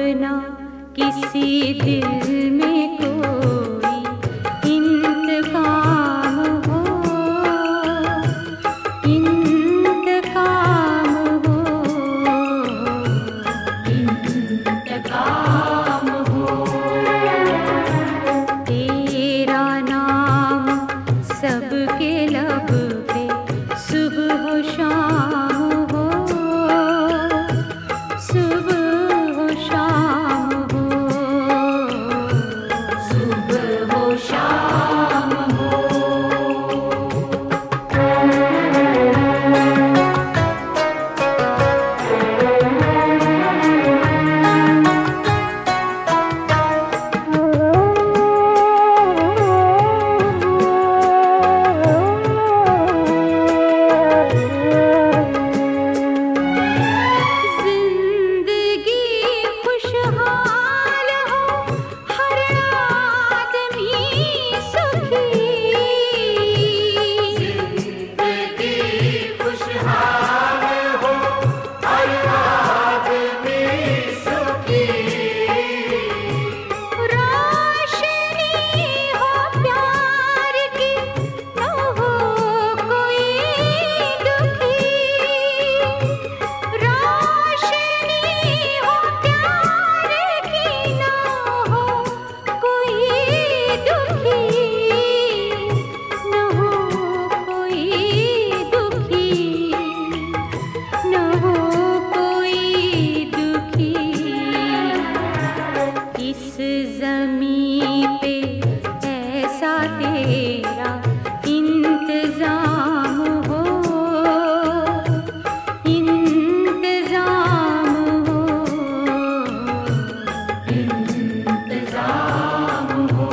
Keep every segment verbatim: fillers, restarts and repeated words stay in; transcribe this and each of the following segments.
ना किसी दिल में कोई इंतकाम हो, इंतकाम हो, इंतकाम हो। तेरा नाम सबके लब पे सुबह हो शाम हो, सुबह हो शाम हो, सुबह हो शाम हो। ज़मीं पे ऐसा तेरा इंतज़ाम हो, इंतज़ाम हो, इंतज़ाम हो।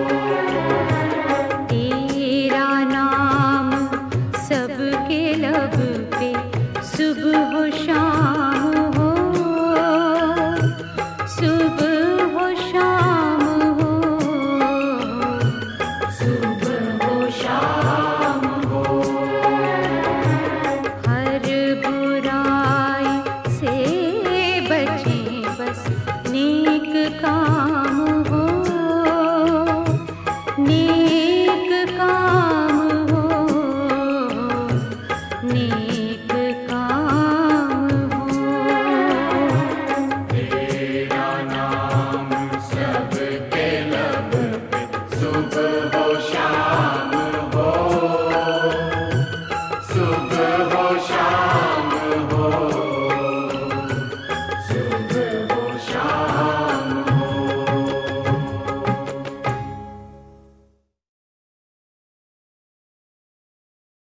तेरा नाम सबके लब पे सुबह हो शाम हो, सुबह हो शाम हो, सुबह हो शाम हो। हर बुराई से बचें बस नेक काम